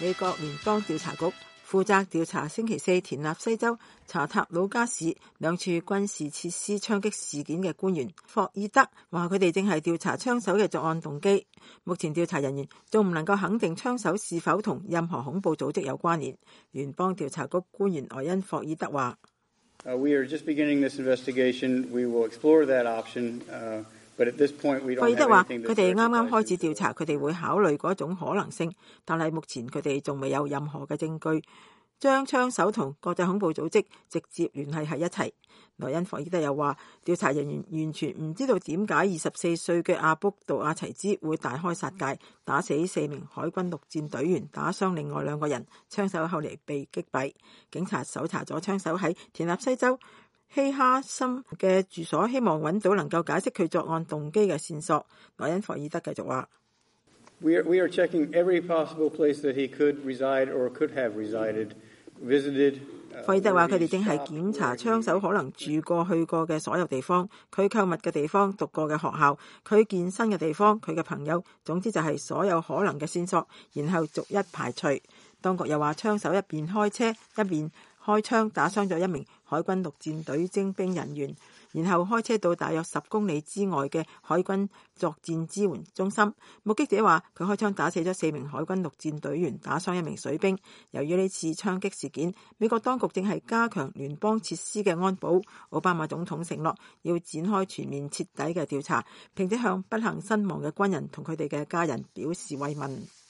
美國聯邦調查局負責調查星期四田納西州查塔努加市兩處軍事設施槍擊事件嘅官員霍爾德話，佢哋正係調查槍手嘅作案動機。目前調查人員仲唔能夠肯定槍手是否同任何恐怖組織有關聯。聯邦調查局官員萊恩霍爾德話 ：We are just beginning this investigation. We will explore that option. But at this point, we don't have anything. 霍爾德話：佢哋啱啱開始調查，佢哋會考慮嗰種可能性，但係目前佢哋仲未有任何嘅證據將槍手同國際恐怖組織直接聯繫喺一齊。萊恩霍爾德又話：調查人員完全唔知道點解24歲嘅阿卜杜阿齊茲會大開殺戒，打死4名海軍陸戰隊員，打傷另外2個人。槍手後嚟被擊斃。警察搜查咗槍手喺田納西州希哈森嘅住所，希望揾到能夠解釋佢作案動機嘅線索。萊恩霍爾德繼續話：We are checking every possible place that he could reside or could have resided, visited. 霍爾德話：佢哋正係檢查槍手可能住過、去過嘅所有地方，佢購物嘅地方、讀過嘅學校、佢健身嘅地方、佢嘅朋友，總之就係所有可能嘅線索，然後逐一排除。當局又話，槍手一邊開車一邊開槍打傷咗1名海軍陸戰隊徵兵人員，然後開車到大約10公里之外嘅海軍作戰支援中心。目擊者話佢開槍打死咗4名海軍陸戰隊員，打傷1名水兵。由於呢次槍擊事件，美國當局正係加強聯邦設施嘅安保。奧巴馬總統承諾要展開全面徹底嘅調查，並且向不幸身亡嘅軍人同佢哋嘅家人表示慰問。